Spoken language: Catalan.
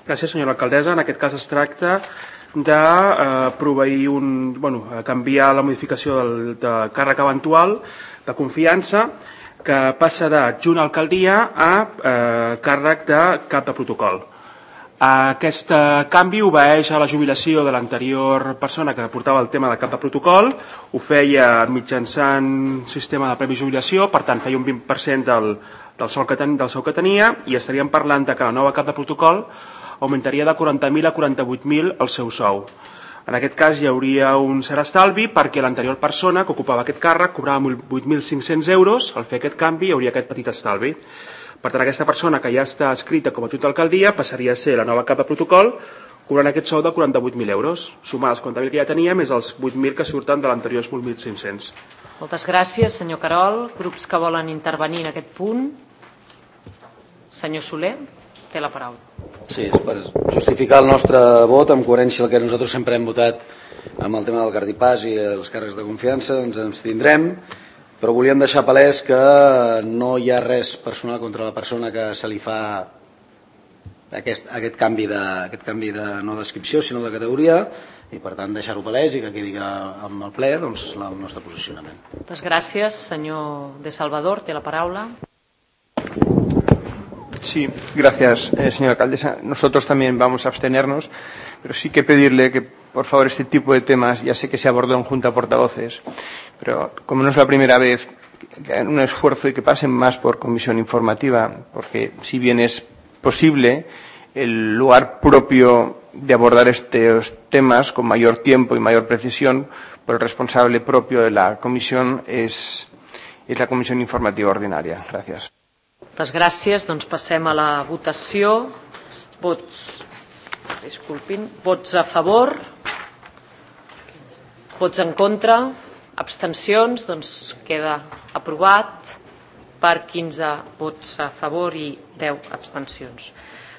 Gràcies, senyora alcaldessa. En aquest cas es tracta de proveir canviar la modificació de càrrec eventual de confiança que passa d'adjunt a alcaldia a càrrec de cap de protocol. Aquest canvi obeeix a la jubilació de l'anterior persona que portava el tema de cap de protocol, ho feia mitjançant sistema de premi jubilació, per tant feia un 20% del sou que tenia, i estaríem parlant de que la nova cap de protocol augmentaria de 40.000 a 48.000 el seu sou. En aquest cas hi hauria un cert estalvi perquè l'anterior persona que ocupava aquest càrrec cobrava 8.500 euros, al fer aquest canvi hi hauria aquest petit estalvi. Per tant, aquesta persona que ja està escrita com a adjunt d'alcaldia passaria a ser la nova cap de protocol cobrant aquest sou de 48.000 euros, sumar els 40.000 que ja tenia més els 8.000 que surten de l'anterior 8.500. Moltes gràcies, senyor Querol. Grups que volen intervenir en aquest punt. Senyor Soler, té la paraula. Sí, és per justificar el nostre vot en coherència amb el que nosaltres sempre hem votat amb el tema del cartipàs i els càrrecs de confiança, ens abstindrem, però volíem deixar palès que no hi ha res personal contra la persona que se li fa aquest canvi de no descripció, sinó de categoria, i per tant deixar-ho palès i que quedi amb el ple el nostre posicionament. Moltes gràcies. Senyor de Salvador, té la paraula. Sí, gracias, señora alcaldesa. Nosotros también vamos a abstenernos, pero sí que pedirle que, por favor, este tipo de temas, ya sé que se abordó en Junta de Portavoces, pero como no es la primera vez, que hagan un esfuerzo y que pasen más por comisión informativa, porque si bien es posible, el lugar propio de abordar estos temas con mayor tiempo y mayor precisión, por el responsable propio de la comisión, es la comisión informativa ordinaria. Gracias. Moltes gràcies. Doncs passem a la votació. Vots a favor, vots en contra, abstencions. Doncs queda aprovat per 15 vots a favor i 10 abstencions.